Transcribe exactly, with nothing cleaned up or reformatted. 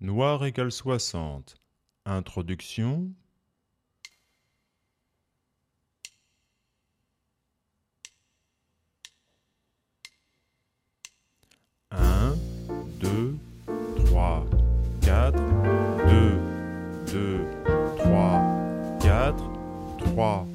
Noir égale soixante. Introduction. un, deux, trois, quatre, deux, deux, trois, quatre, trois.